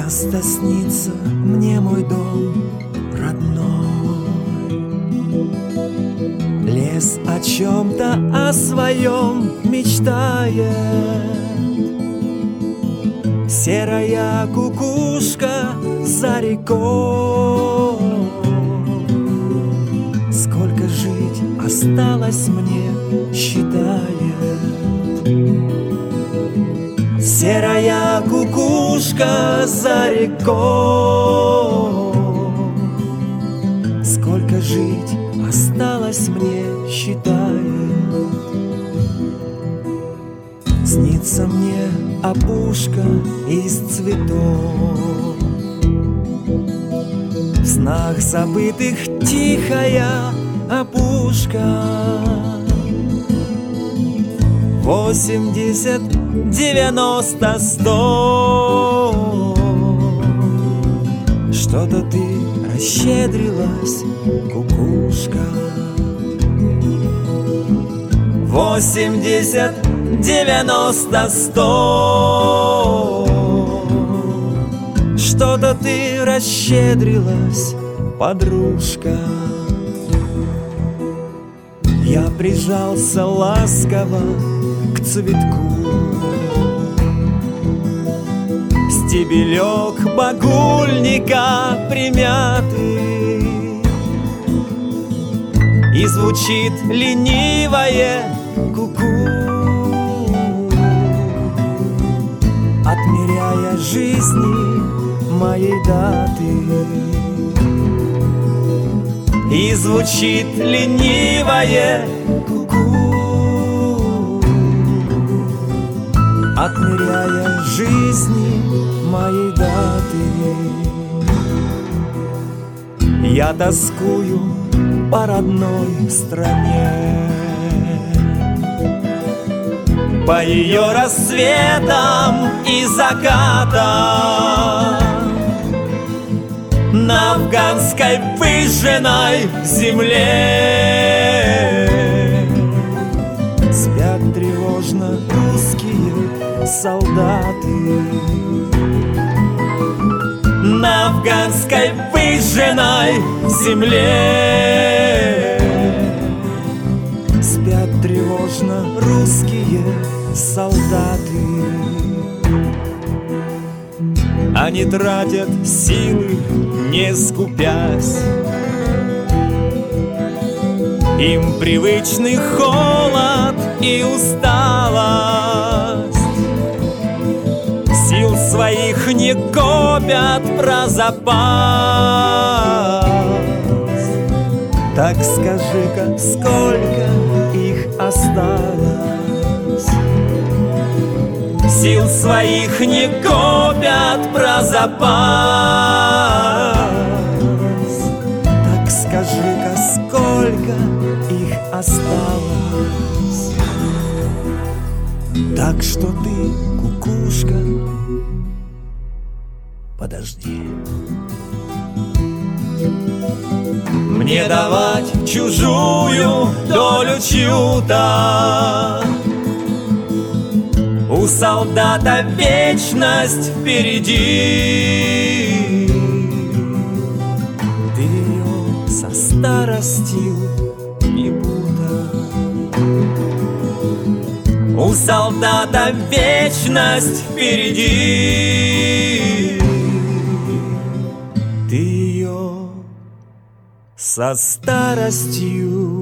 Часто снится мне мой дом родной. Лес о чем-то, о своем мечтает. Серая кукушка за рекой. Сколько жить осталось мне, считает. Серая кукушка за рекой. Сколько жить осталось мне, считает. Снится мне опушка из цветов. В снах забытых тихая опушка. 80, 90, 100. Что-то ты расщедрилась, кукушка. 80, 90, 100. Что-то ты расщедрилась, подружка. Я прижался ласково к цветку. Стебелек багульника примятый, и звучит ленивое ку-ку, отмеряя жизни моей даты. И звучит ленивое ку-ку, отмеряя жизни моей даты. Я тоскую по родной стране, по ее рассветам и закатам, на афганской выжженной земле. Спят тревожно русские солдаты, на афганской выжженной земле. Спят тревожно русские солдаты. Они тратят силы, не скупясь. Им привычный холод и усталость. Сил своих не копят про запас. Так скажи-ка, сколько их осталось? Сил своих не копят про запас. Так скажи-ка, сколько их осталось? Так что ты, кукушка, подожди. Мне давать чужую долю чью-то. У солдата вечность впереди. Ты ее со старостью не путай. У солдата вечность впереди. Ты ее со старостью